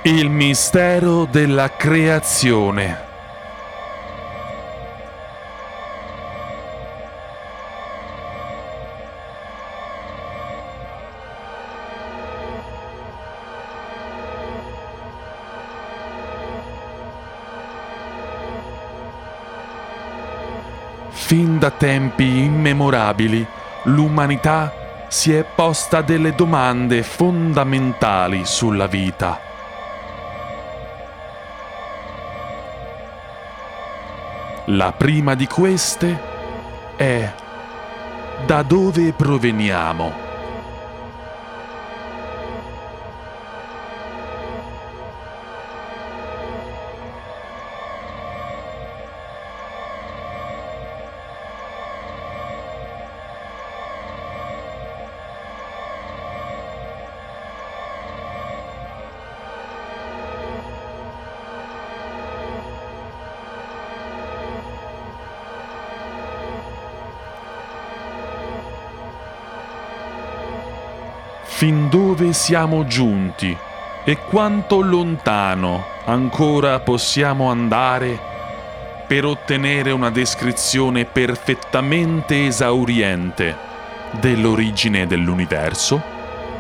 Il mistero della creazione. Fin da tempi immemorabili, l'umanità si è posta delle domande fondamentali sulla vita. La prima di queste è: da dove proveniamo? Fin dove siamo giunti e quanto lontano ancora possiamo andare per ottenere una descrizione perfettamente esauriente dell'origine dell'universo?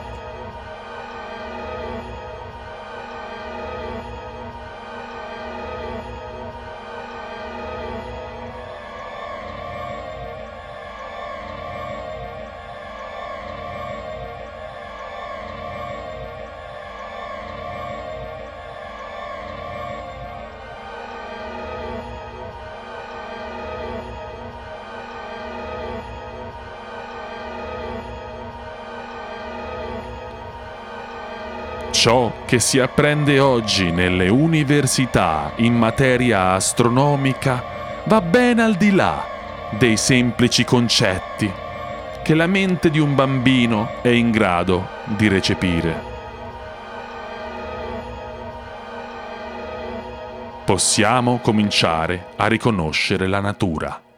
Ciò che si apprende oggi nelle università in materia astronomica va ben al di là dei semplici concetti che la mente di un bambino è in grado di recepire. Possiamo cominciare a riconoscere la natura.